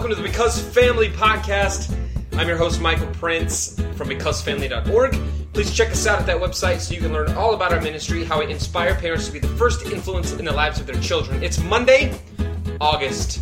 welcome to the Because Family podcast. I'm your host, Michael Prince from becausefamily.org. Please check us out at that website so you can learn all about our ministry, how we inspire parents to be the first influence in the lives of their children. It's Monday, August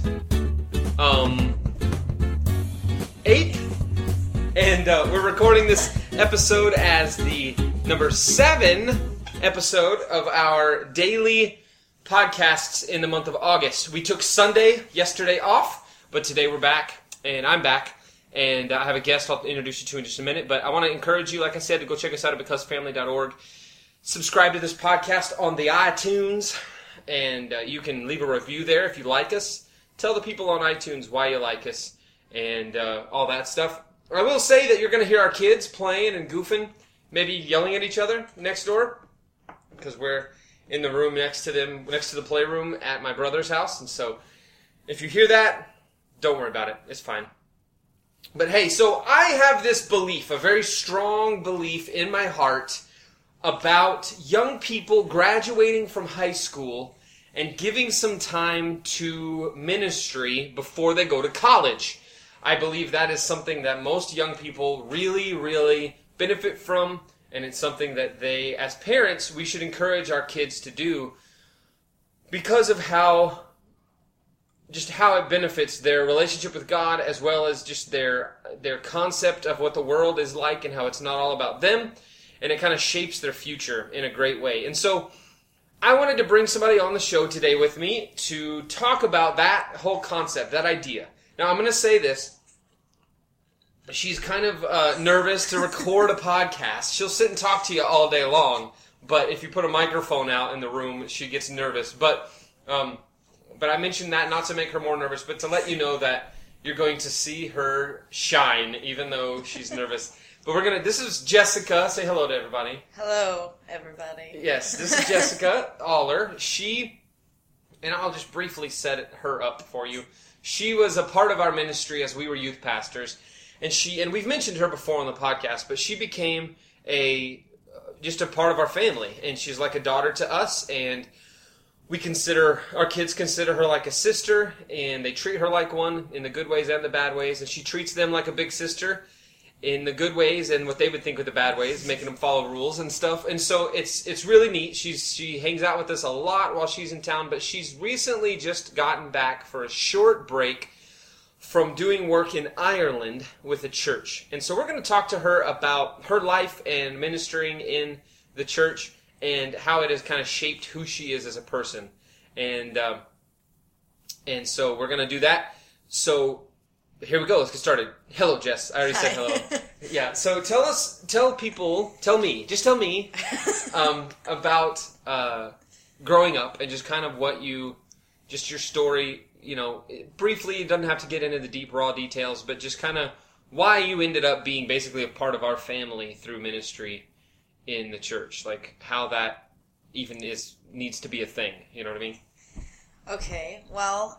8th, and we're recording this episode as the number 7 episode of our daily podcasts in the month of August. We took Sunday, yesterday off, but today we're back, and I'm back, and I have a guest I'll introduce you to in just a minute, but I want to encourage you, like I said, to go check us out at becausefamily.org. Subscribe to this podcast on the iTunes, and you can leave a review there if you like us. Tell the people on iTunes why you like us, and all that stuff. I will say that you're going to hear our kids playing and goofing, maybe yelling at each other next door, because we're in the room next to them, next to the playroom at my brother's house. And so if you hear that, don't worry about it. It's fine. But hey, so I have this belief, a very strong belief in my heart about young people graduating from high school and giving some time to ministry before they go to college. I believe that is something that most young people really, really benefit from. And it's something that they, as parents, we should encourage our kids to do because of how it benefits their relationship with God, as well as just their concept of what the world is like and how it's not all about them. And it kind of shapes their future in a great way. And so I wanted to bring somebody on the show today with me to talk about that whole concept, that idea. Now, I'm going to say this. She's kind of nervous to record a podcast. She'll sit and talk to you all day long, but if you put a microphone out in the room, she gets nervous. But I mentioned that not to make her more nervous, but to let you know that you're going to see her shine, even though she's nervous. But this is Jessica. Say hello to everybody. Hello, everybody. Yes, this is Jessica Aller. And I'll just briefly set her up for you. She was a part of our ministry as we were youth pastors. And we've mentioned her before on the podcast, but she became just a part of our family, and she's like a daughter to us, and our kids consider her like a sister, and they treat her like one in the good ways and the bad ways, and she treats them like a big sister in the good ways and what they would think of the bad ways, making them follow rules and stuff. And so it's really neat. She hangs out with us a lot while she's in town, but she's recently just gotten back for a short break from doing work in Ireland with a church. And so we're going to talk to her about her life and ministering in the church and how it has kind of shaped who she is as a person. And so we're going to do that. So here we go. Let's get started. Hello, Jess. I already said hello. Yeah. So tell me about growing up and just kind of your story. You know, briefly, it doesn't have to get into the deep, raw details, but just kind of why you ended up being basically a part of our family through ministry in the church. Like, how that even needs to be a thing. You know what I mean? Okay. Well,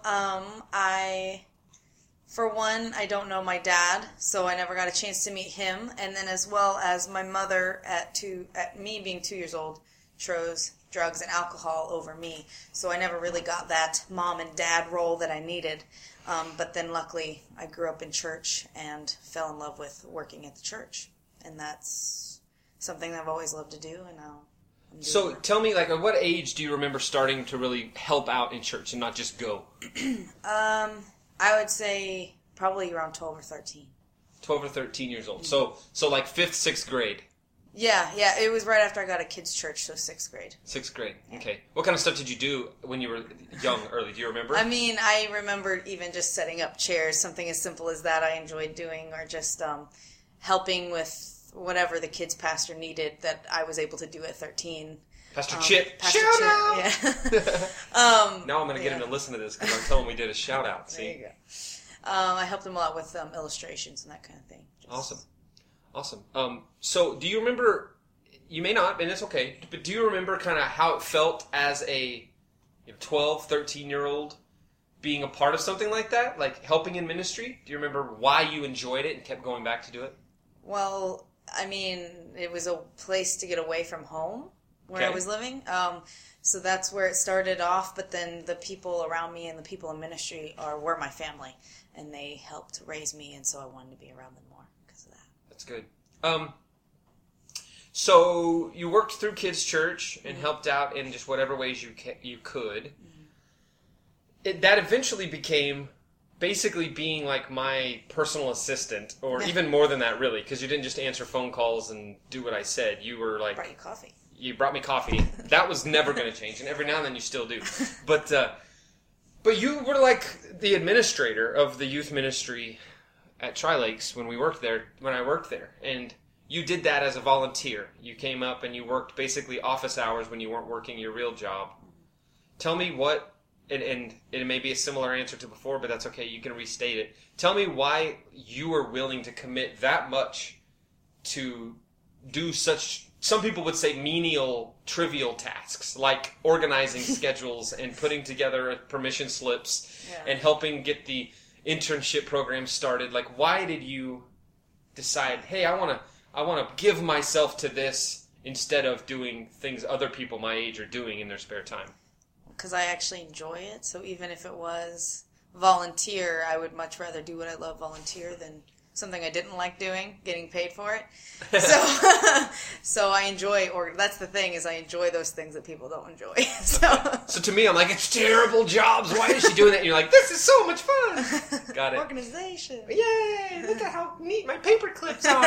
for one, I don't know my dad, so I never got a chance to meet him. And then as well as my mother, at me being 2 years old, chose drugs and alcohol over me, so I never really got that mom and dad role that I needed. But then luckily I grew up in church and fell in love with working at the church, and that's something that I've always loved to do. And now so tell me, like, at what age do you remember starting to really help out in church and not just go? I would say probably around 12 or 13. 12 or 13 years old. So like 5th, 6th grade. Yeah, it was right after I got a kids' church, so 6th grade. 6th grade, okay. What kind of stuff did you do when you were young, early? Do you remember? I mean, I remember even just setting up chairs, something as simple as that I enjoyed doing, or just helping with whatever the kids' pastor needed that I was able to do at 13. Pastor Chip, Pastor shout Chip, out! Yeah. Now I'm going to get him to listen to this because I'm telling him we did a shout out. See? There you go. I helped him a lot with illustrations and that kind of thing. Awesome. So do you remember, you may not, and it's okay, but do you remember kind of how it felt as a 12, 13-year-old being a part of something like that, like helping in ministry? Do you remember why you enjoyed it and kept going back to do it? Well, I mean, it was a place to get away from home. where I was living. So that's where it started off, but then the people around me and the people in ministry were my family, and they helped raise me, and so I wanted to be around them more because of that. That's good. So you worked through kids' church and helped out in just whatever ways you could. That eventually became basically being like my personal assistant, or even more than that, really, because you didn't just answer phone calls and do what I said. You were like... Brought you coffee. You brought me coffee. That was never going to change, and every now and then you still do. But you were like the administrator of the youth ministry at Tri-Lakes when I worked there, and you did that as a volunteer. You came up and you worked basically office hours when you weren't working your real job. Tell me what... And it may be a similar answer to before, but that's okay. You can restate it. Tell me why you were willing to commit that much to do such, some people would say menial, trivial tasks, like organizing schedules and putting together permission slips and helping get the internship program started. Like, why did you decide, hey, I want to give myself to this instead of doing things other people my age are doing in their spare time? Because I actually enjoy it. So even if it was volunteer, I would much rather do what I love volunteer than something I didn't like doing, getting paid for it. So I enjoy, or that's the thing, is I enjoy those things that people don't enjoy. So to me, I'm like, it's terrible jobs. Why is she doing that? And you're like, this is so much fun. Got it. Organization. Yay! Look at how neat my paper clips are.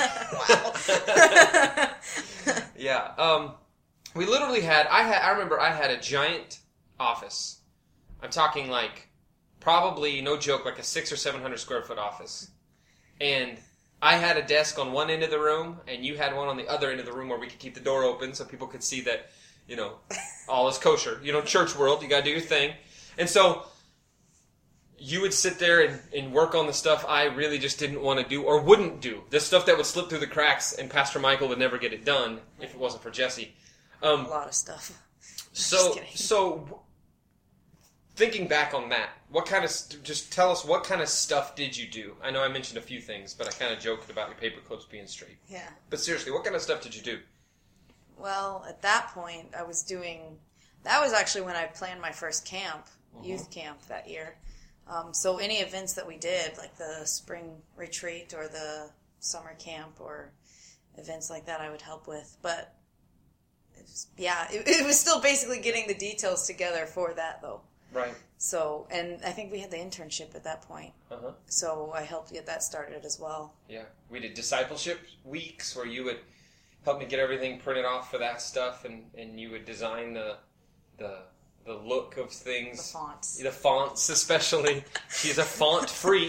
Yeah. We literally I remember I had a giant office. I'm talking like, probably, no joke, like a 600 or 700 square foot office. And I had a desk on one end of the room, and you had one on the other end of the room where we could keep the door open so people could see that, all is kosher. Church world, you gotta do your thing. And so, you would sit there and work on the stuff I really just didn't want to do, or wouldn't do. The stuff that would slip through the cracks, and Pastor Michael would never get it done if it wasn't for Jesse. A lot of stuff. So, thinking back on that, just tell us, what kind of stuff did you do? I know I mentioned a few things, but I kind of joked about your paper clips being straight. Yeah. But seriously, what kind of stuff did you do? Well, at that point, that was actually when I planned my first camp, youth camp that year. So any events that we did, like the spring retreat or the summer camp or events like that, I would help with. But it was still basically getting the details together for that, though. Right. So, and I think we had the internship at that point. So I helped get that started as well. Yeah. We did discipleship weeks where you would help me get everything printed off for that stuff, and you would design the look of things. The fonts, especially. She's a font freak.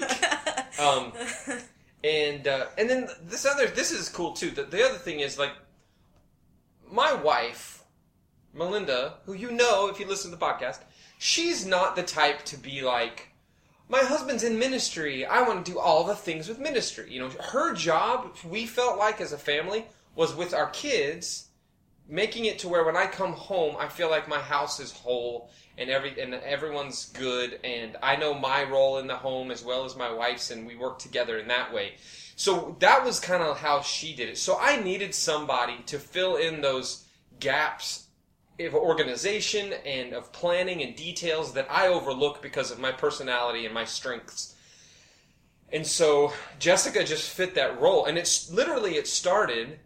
And then this is cool too. The other thing is, like, my wife, Melinda, who if you listen to the podcast, she's not the type to be like, my husband's in ministry, I want to do all the things with ministry. Her job, we felt like as a family, was with our kids, making it to where when I come home, I feel like my house is whole and everyone's good, and I know my role in the home as well as my wife's, and we work together in that way. So that was kind of how she did it. So I needed somebody to fill in those gaps of organization and of planning and details that I overlook because of my personality and my strengths. And so Jessica just fit that role. And it started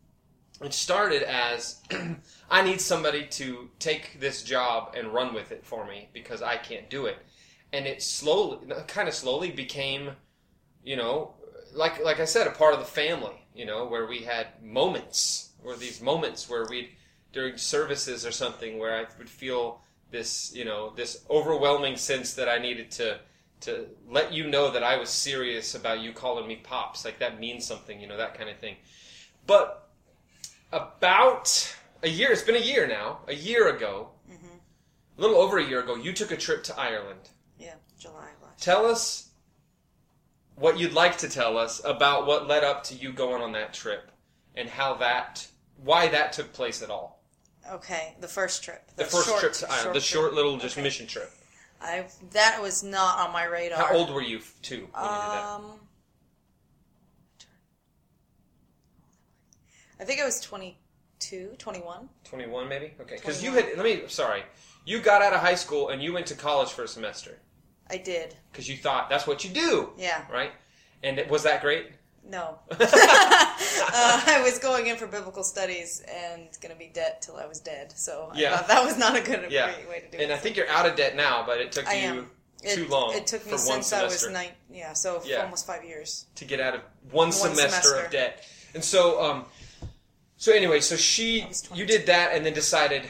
as I need somebody to take this job and run with it for me because I can't do it. And it kind of slowly became, like I said, a part of the family, where we had moments, where we'd, during services or something, where I would feel this, this overwhelming sense that I needed to let you know that I was serious about you calling me Pops. Like, that means something, that kind of thing. But about it's been a year now, a little over a year ago, you took a trip to Ireland. Yeah, July last. Tell us what you'd like to tell us about what led up to you going on that trip and why that took place at all. Okay, the first trip. The first trip to Ireland, the short little mission trip. That was not on my radar. How old were you, too, when you did that? I think I was 22 21. 21 maybe? Okay. Because 21. You got out of high school and you went to college for a semester. I did. Because you thought that's what you do. Yeah. Right? And was that great? No. I was going in for biblical studies and going to be debt till I was dead. So I thought that was not a good way to do it. And I think you're out of debt now, but it took you too long. It took me for since one I was semester. almost 5 years. To get out of one semester of debt. And so, anyway, you did that and then decided,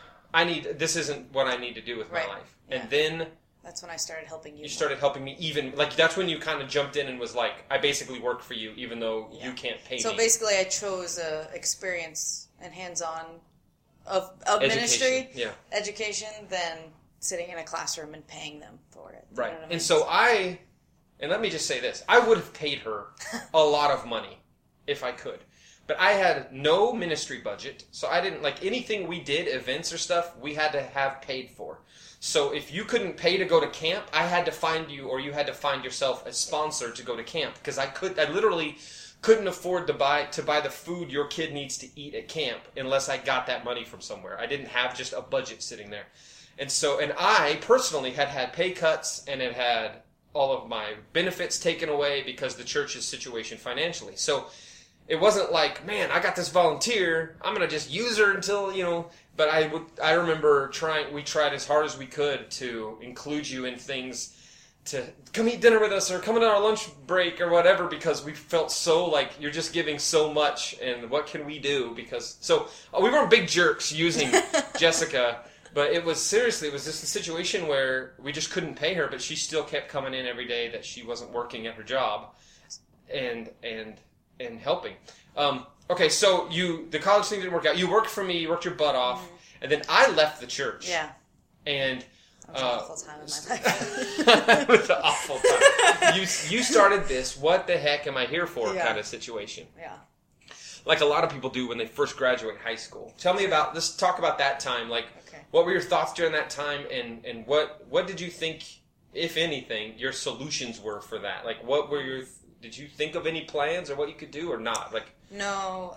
this isn't what I need to do with my life. Yeah. And then... That's when I started helping you. You started helping me that's when you kind of jumped in and was like, I basically work for you even though you can't pay me. So basically I chose experience and hands-on of ministry, education, than sitting in a classroom and paying them for it. Right. You know what I mean? And so and let me just say this, I would have paid her a lot of money if I could. But I had no ministry budget, so I didn't, anything we did, events or stuff, we had to have paid for. So if you couldn't pay to go to camp, I had to find you, or you had to find yourself a sponsor to go to camp. Because I literally couldn't afford to buy the food your kid needs to eat at camp unless I got that money from somewhere. I didn't have just a budget sitting there. And I personally had pay cuts and had all of my benefits taken away because the church's situation financially. So it wasn't like, man, I got this volunteer, I'm going to just use her until, But I remember we tried as hard as we could to include you in things, to come eat dinner with us or come on our lunch break or whatever, because we felt so like you're just giving so much and what can we do? We weren't big jerks using Jessica, but it was just a situation where we just couldn't pay her, but she still kept coming in every day that she wasn't working at her job and helping. Okay, so the college thing didn't work out. You worked for me, you worked your butt off, and then I left the church. Yeah. And it was an awful time in my life. It was an awful time. You started this, what the heck am I here for kind of situation. Yeah. Like a lot of people do when they first graduate high school. Let's talk about that time. What were your thoughts during that time, and what did you think, if anything, your solutions were for that? What were did you think of any plans or what you could do or not? No,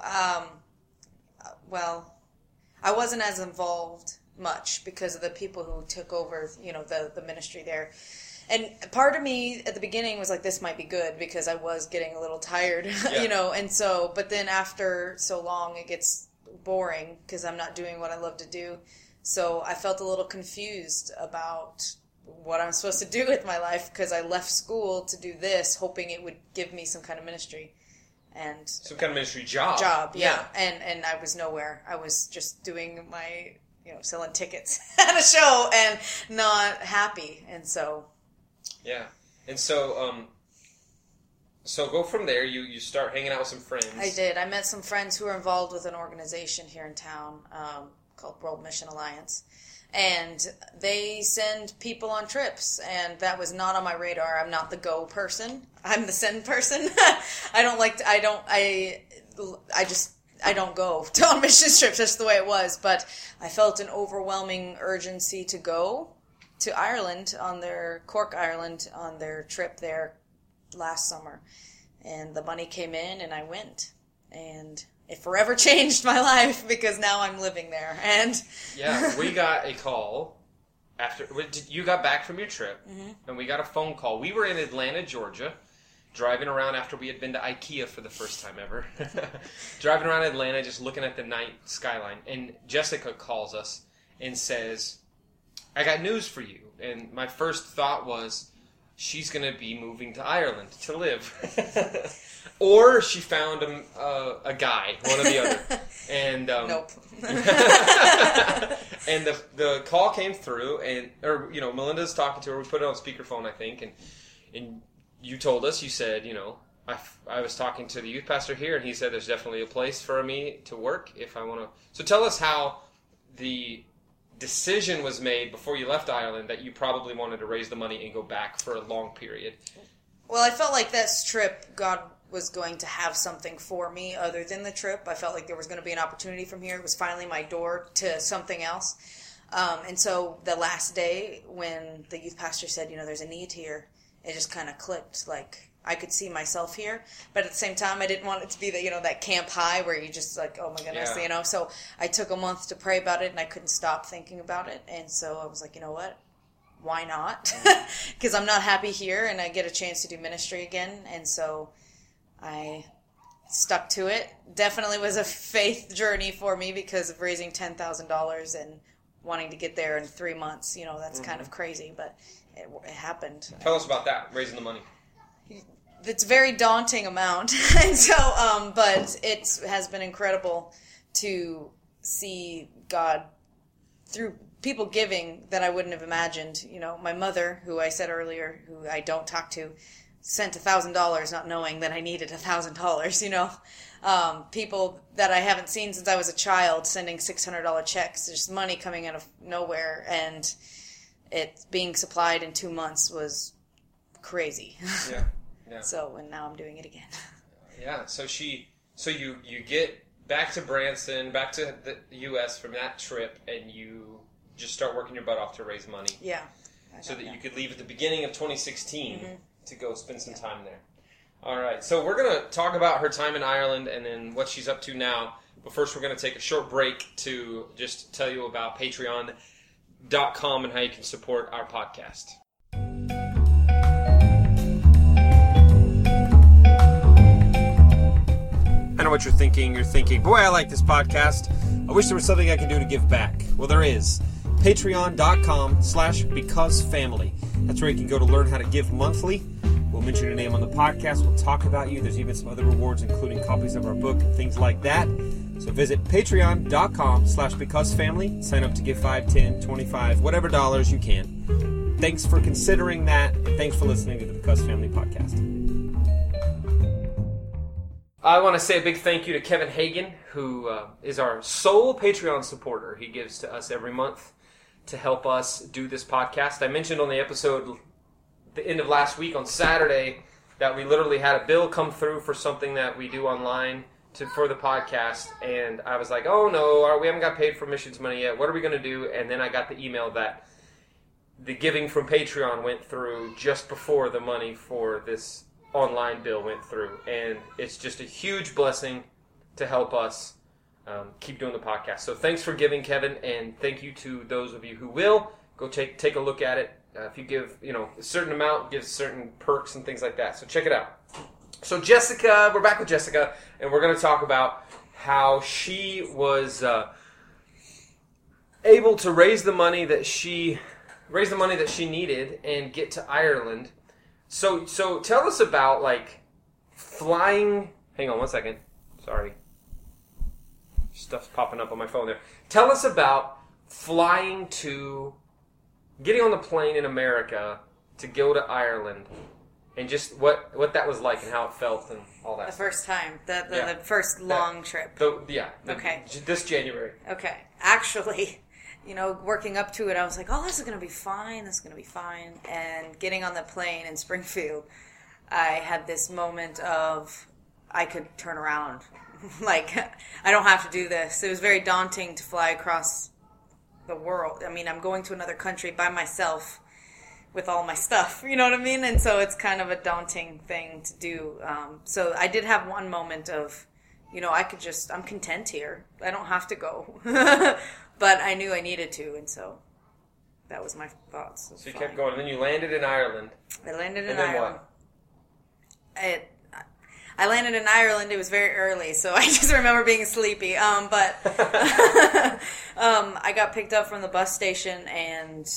well, I wasn't as involved much because of the people who took over, the ministry there. And part of me at the beginning was like, this might be good because I was getting a little tired, and so, but then after so long it gets boring because I'm not doing what I love to do. So I felt a little confused about what I'm supposed to do with my life because I left school to do this, hoping it would give me some kind of ministry. And some kind of ministry job. Yeah. And I was nowhere. I was just doing my, selling tickets at a show and not happy. And so. Yeah. And so, so go from there. You start hanging out with some friends. I did. I met some friends who were involved with an organization here in town called World Mission Alliance. And they send people on trips, and that was not on my radar. I'm not the go person. I'm the send person. I don't go on mission trips. That's the way it was. But I felt an overwhelming urgency to go to Ireland Cork, Ireland, on their trip there last summer. And the money came in, and I went. And it forever changed my life because now I'm living there. And yeah, we got a call after you got back from your trip, and we got a phone call. We were in Atlanta, Georgia, driving around after we had been to IKEA for the first time ever. Driving around Atlanta, just looking at the night skyline, and Jessica calls us and says, "I got news for you." And my first thought was, she's going to be moving to Ireland to live. Or she found a guy, one or the other. And nope. And the call came through, Melinda's talking to her. We put it on speakerphone, I think, and you told us, you said, I was talking to the youth pastor here, and he said there's definitely a place for me to work if I want to. So tell us how the decision was made before you left Ireland that you probably wanted to raise the money and go back for a long period. Well, I felt like this trip, God was going to have something for me other than the trip. I felt like there was going to be an opportunity from here. It was finally my door to something else. And so the last day when the youth pastor said, there's a need here, it just kind of clicked. I could see myself here, but at the same time, I didn't want it to be that camp high where you just like, oh my goodness, So I took a month to pray about it, and I couldn't stop thinking about it. And so I was like, you know what? Why not? Because I'm not happy here, and I get a chance to do ministry again. And so I stuck to it. Definitely was a faith journey for me because of raising $10,000 and wanting to get there in 3 months. That's kind of crazy, but it happened. Tell us about that, raising the money. It's a very daunting amount, and so, but it has been incredible to see God through people giving that I wouldn't have imagined. My mother, who I said earlier, who I don't talk to, sent $1,000, not knowing that I needed $1,000. People that I haven't seen since I was a child sending $600 checks. There's money coming out of nowhere, and it being supplied in 2 months was crazy. Yeah. Yeah. So, and now I'm doing it again. Yeah. So you get back to Branson, back to the U.S. from that trip, and you just start working your butt off to raise money. Yeah. So that you could leave at the beginning of 2016 to go spend some time there. All right. So we're going to talk about her time in Ireland and then what she's up to now. But first, we're going to take a short break to just tell you about Patreon.com and how you can support our podcast. I know what you're thinking. You're thinking, boy, I like this podcast. I wish there was something I could do to give back. Well, there is. Patreon.com/becausefamily. That's where you can go to learn how to give monthly. We'll mention your name on the podcast. We'll talk about you. There's even some other rewards, including copies of our book and things like that. So visit patreon.com/becausefamily. Sign up to give $5, $10, $25, whatever dollars you can. Thanks for considering that, and thanks for listening to the Because Family podcast. I want to say a big thank you to Kevin Hagan, who is our sole Patreon supporter. He gives to us every month to help us do this podcast. I mentioned on the episode the end of last week on Saturday that we literally had a bill come through for something that we do online for the podcast, and I was like, oh no, we haven't got paid for missions money yet. What are we going to do? And then I got the email that the giving from Patreon went through just before the money for this online bill went through, and it's just a huge blessing to help us keep doing the podcast. So thanks for giving, Kevin, and thank you to those of you who will go take a look at it. If you give a certain amount, gives certain perks and things like that. So check it out. So Jessica, we're back with Jessica, and we're going to talk about how she was able to raise the money that she needed and get to Ireland. So tell us about, flying... Hang on one second. Sorry. Stuff's popping up on my phone there. Tell us about getting on the plane in America to go to Ireland, and just what that was like and how it felt and all that. The first time. The first long trip. Okay. This January. Okay. Actually... working up to it, I was like, oh, this is going to be fine. And getting on the plane in Springfield, I had this moment of, I could turn around. I don't have to do this. It was very daunting to fly across the world. I mean, I'm going to another country by myself with all my stuff. You know what I mean? And so it's kind of a daunting thing to do. So I did have one moment of, I'm content here. I don't have to go. But I knew I needed to, and so that was my thoughts. So you kept going, and then you landed in Ireland. I landed in Ireland. I landed in Ireland. It was very early, so I just remember being sleepy. But I got picked up from the bus station, and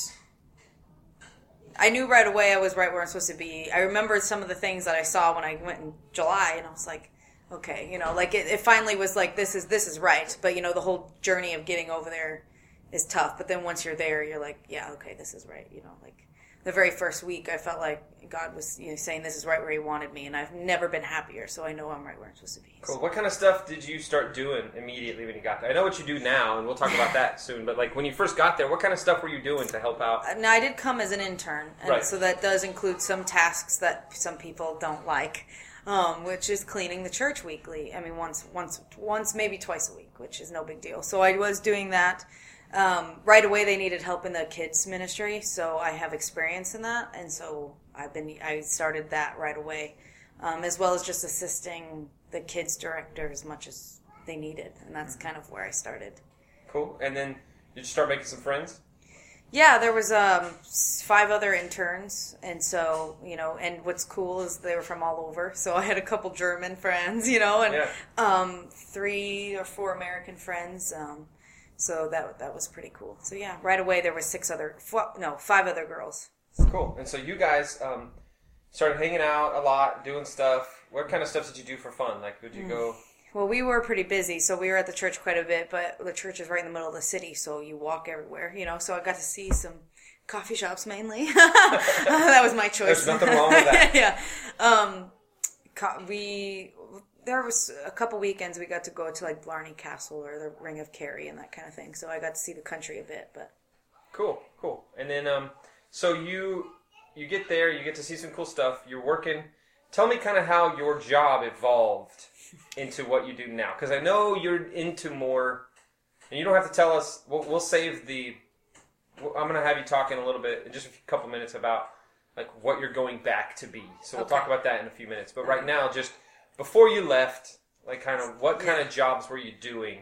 I knew right away I was right where I'm supposed to be. I remembered some of the things that I saw when I went in July, and I was like, okay, it finally was like, this is right. But, the whole journey of getting over there is tough. But then once you're there, you're like, yeah, okay, this is right. The very first week, I felt like God was saying this is right where he wanted me. And I've never been happier, so I know I'm right where I'm supposed to be. Cool. What kind of stuff did you start doing immediately when you got there? I know what you do now, and we'll talk about that soon. But, when you first got there, what kind of stuff were you doing to help out? Now, I did come as an intern. And right. So that does include some tasks that some people don't like. Which is cleaning the church weekly. I mean, once, maybe twice a week, which is no big deal. So I was doing that. Right away, they needed help in the kids ministry, so I have experience in that, and so I started that right away. as well as just assisting the kids director as much as they needed. And that's kind of where I started. Cool. And then did you start making some friends? Yeah, there was 5 other interns, and so, and what's cool is they were from all over. So I had a couple German friends, and 3 or 4 American friends. So that was pretty cool. So yeah, right away there was 5 other girls. Cool. And so you guys started hanging out a lot, doing stuff. What kind of stuff did you do for fun? Like, would you go... Well, we were pretty busy, so we were at the church quite a bit, but the church is right in the middle of the city, so you walk everywhere, so I got to see some coffee shops mainly. That was my choice. There's nothing wrong with that. Yeah. There was a couple weekends we got to go to like Blarney Castle or the Ring of Kerry and that kind of thing, so I got to see the country a bit. But Cool. And then, so you get there, you get to see some cool stuff, you're working. Tell me kind of how your job evolved into what you do now, because I know you're into more, and you don't have to tell us. We'll save the. I'm going to have you talk in a little bit, in just a couple minutes, about like what you're going back to be. So we'll talk about that in a few minutes. But right now, just before you left, like kind of what kind of jobs were you doing?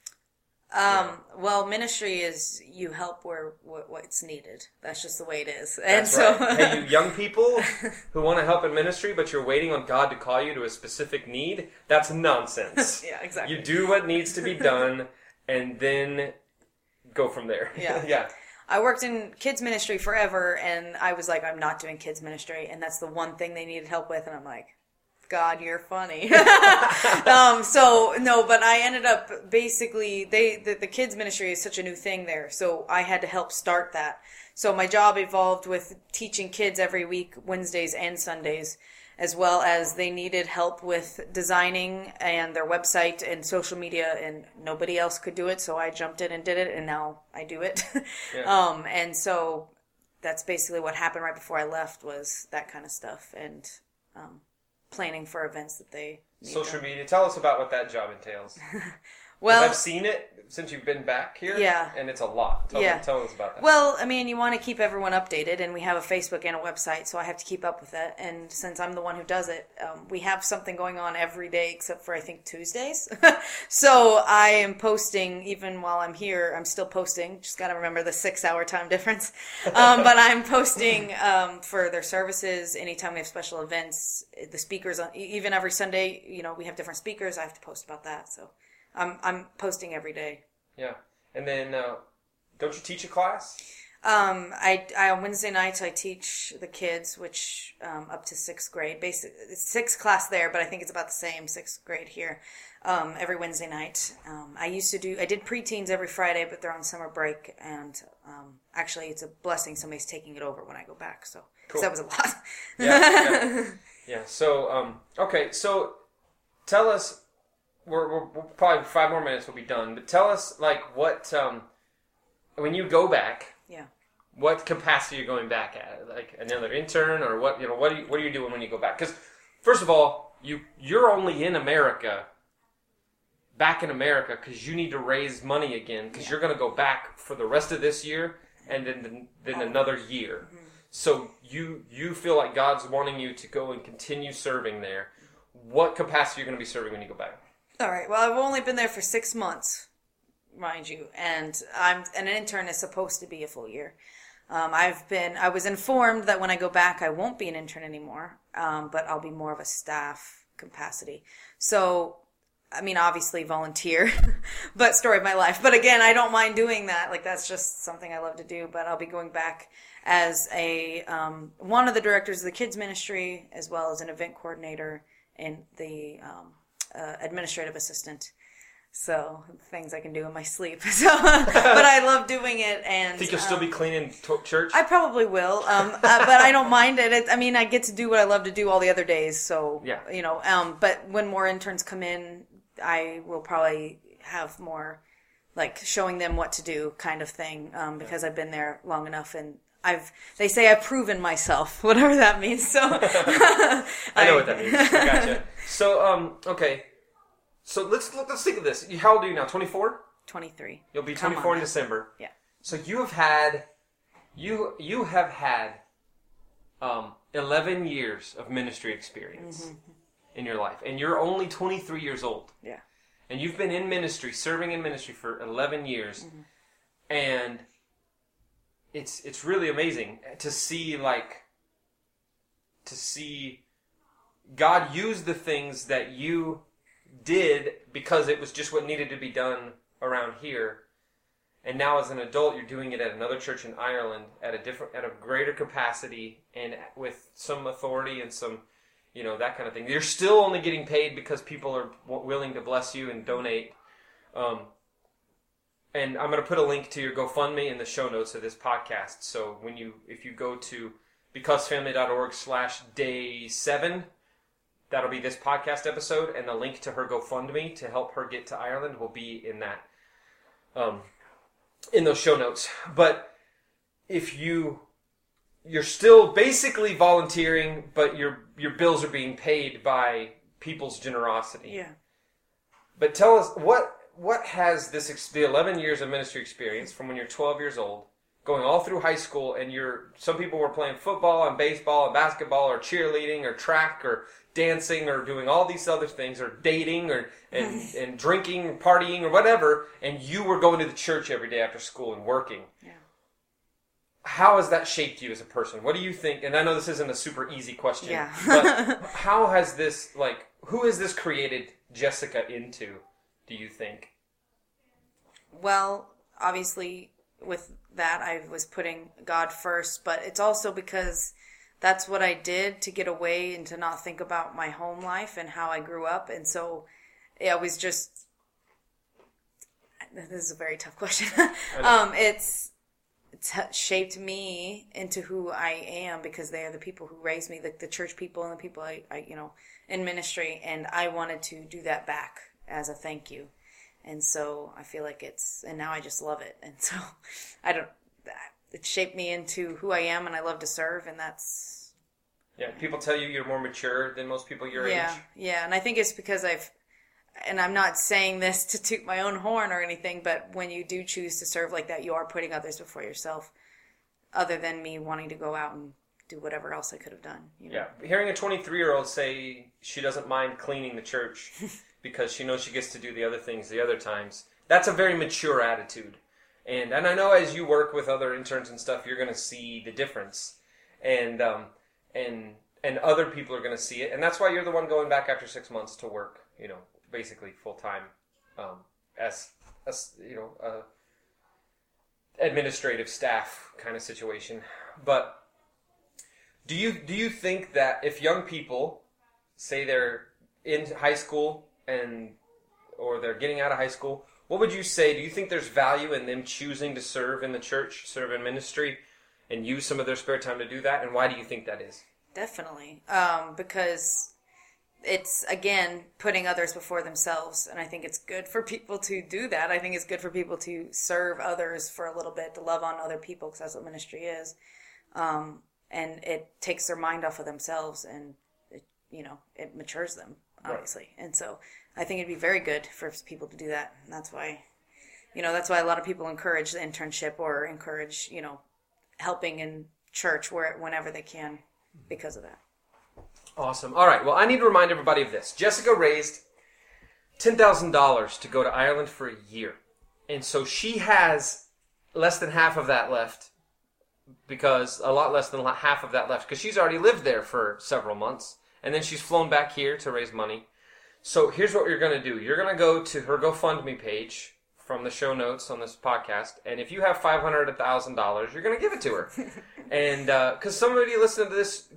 Well, ministry is you help where what's needed. That's just the way it is. That's right. Hey, you young people who want to help in ministry, but you're waiting on God to call you to a specific need, that's nonsense. Yeah, exactly. You do what needs to be done, and then go from there. Yeah. Yeah. I worked in kids ministry forever, and I was like, I'm not doing kids ministry, and that's the one thing they needed help with, and I'm like, God, you're funny. But I ended up basically, the kids ministry is such a new thing there, so I had to help start that. So my job evolved with teaching kids every week, Wednesdays and Sundays, as well as they needed help with designing and their website and social media, and nobody else could do it, so I jumped in and did it, and now I do it. Yeah. And so that's basically what happened right before I left, was that kind of stuff, and planning for events that they need. Social media. Tell us about what that job entails. Well, I've seen it since you've been back here. Yeah. And it's a lot. Tell us about that. Well, I mean, you want to keep everyone updated, and we have a Facebook and a website, so I have to keep up with it. And since I'm the one who does it, we have something going on every day except for, I think, Tuesdays. So I am posting, even while I'm here, I'm still posting. Just got to remember the 6-hour time difference. But I'm posting for their services anytime we have special events. The speakers, even every Sunday, we have different speakers. I have to post about that, so I'm posting every day. Yeah. And then, don't you teach a class? I on Wednesday nights I teach the kids, which up to 6th grade. Basically, it's 6th class there, but I think it's about the same 6th grade here. Every Wednesday night. I did preteens every Friday, but they're on summer break, and actually it's a blessing somebody's taking it over when I go back. So Cool. That was a lot. Yeah. So okay. So tell us. We're probably 5 more minutes we'll be done. But tell us, like, what when you go back, what capacity you're going back at? Like another intern, or what? What are you doing when you go back? Because first of all, you're only in America, back in America, because you need to raise money again, because you're going to go back for the rest of this year and then another year. Mm-hmm. So you feel like God's wanting you to go and continue serving there. What capacity are you going to be serving when you go back? All right. Well, I've only been there for 6 months, mind you, and an intern is supposed to be a full year. I was informed that when I go back, I won't be an intern anymore, but I'll be more of a staff capacity. So, I mean, obviously volunteer, but story of my life. But again, I don't mind doing that. Like, that's just something I love to do. But I'll be going back as one of the directors of the kids ministry, as well as an event coordinator and the administrative assistant. So things I can do in my sleep. So, but I love doing it. And think you'll still be cleaning church? I probably will, but I don't mind it. I mean, I get to do what I love to do all the other days. So yeah. But when more interns come in, I will probably have more like showing them what to do kind of thing, because I've been there long enough, and they say I've proven myself, whatever that means. So I know what that means. I gotcha. So okay. So let's think of this. How old are you now? 24? 23. You'll be 24 in December. Yeah. So you have had 11 years of ministry experience in your life. And you're only 23 years old. Yeah. And you've been in ministry, serving in ministry for 11 years. And it's really amazing to see God use the things that you did because it was just what needed to be done around here. And now as an adult, you're doing it at another church in Ireland at a greater capacity and with some authority and some, that kind of thing. You're still only getting paid because people are willing to bless you and donate. And I'm going to put a link to your GoFundMe in the show notes of this podcast. So if you go to becausefamily.org/day7, that'll be this podcast episode, and the link to her GoFundMe to help her get to Ireland will be in that, in those show notes. But if you're still basically volunteering, but your bills are being paid by people's generosity. Yeah. But tell us what has the 11 years of ministry experience from when you're 12 years old, going all through high school, and some people were playing football and baseball and basketball or cheerleading or track or dancing or doing all these other things or dating and drinking or partying or whatever, and you were going to the church every day after school and working. Yeah. How has that shaped you as a person? What do you think? And I know this isn't a super easy question, yeah. but how has this, who has this created Jessica into, do you think? Well, obviously with that I was putting God first, but it's also because that's what I did to get away and to not think about my home life and how I grew up. And so it was just, this is a very tough question. It's shaped me into who I am because they are the people who raised me, like the church people and the people I in ministry. And I wanted to do that back as a thank you. And so I feel like and now I just love it. And so it shaped me into who I am, and I love to serve, and that's... Yeah, people tell you you're more mature than most people your age. Yeah, and I think it's because and I'm not saying this to toot my own horn or anything, but when you do choose to serve like that, you are putting others before yourself, other than me wanting to go out and do whatever else I could have done. Yeah, hearing a 23-year-old say she doesn't mind cleaning the church because she knows she gets to do the other things the other times, that's a very mature attitude. And I know as you work with other interns and stuff, you're going to see the difference, and other people are going to see it, and that's why you're the one going back after 6 months to work, basically full time, as administrative staff kind of situation. But do you think that if young people say they're in high school or they're getting out of high school, what would you say? Do you think there's value in them choosing to serve in the church, serve in ministry, and use some of their spare time to do that? And why do you think that is? Definitely. Because it's, again, putting others before themselves. And I think it's good for people to do that. I think it's good for people to serve others for a little bit, to love on other people, because that's what ministry is. And it takes their mind off of themselves, and it matures them, obviously. Right. And so I think it'd be very good for people to do that. And that's why a lot of people encourage the internship or encourage, helping in church whenever they can because of that. Awesome. All right. Well, I need to remind everybody of this. Jessica raised $10,000 to go to Ireland for a year. And so she has less than half of that left, because a lot less than half of that left, because she's already lived there for several months. And then she's flown back here to raise money. So here's what you're going to do. You're going to go to her GoFundMe page from the show notes on this podcast, and if you have $500, $1,000, you're going to give it to her. And because somebody listening to this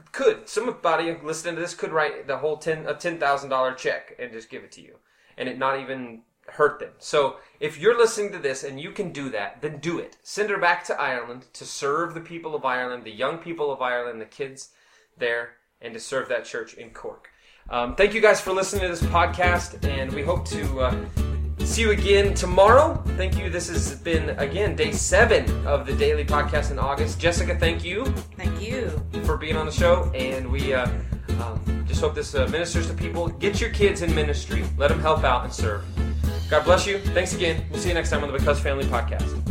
could write the whole $10,000 check and just give it to you, and it not even hurt them. So if you're listening to this and you can do that, then do it. Send her back to Ireland to serve the people of Ireland, the young people of Ireland, the kids there, and to serve that church in Cork. Thank you guys for listening to this podcast, and we hope to see you again tomorrow. Thank you. This has been, again, day 7 of the daily podcast in August. Jessica, thank you. Thank you for being on the show, and we just hope this ministers to people. Get your kids in ministry. Let them help out and serve. God bless you. Thanks again. We'll see you next time on the Because Family Podcast.